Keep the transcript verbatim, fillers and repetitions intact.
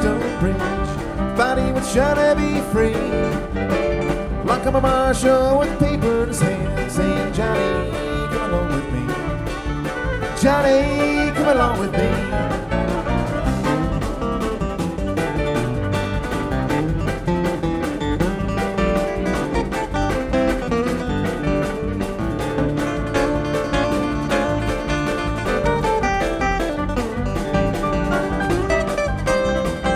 stone bridge, thought he was trying to be free. Like I'm a marshal with paper in his hand, saying, Johnny, come along with me. Johnny, come along with me.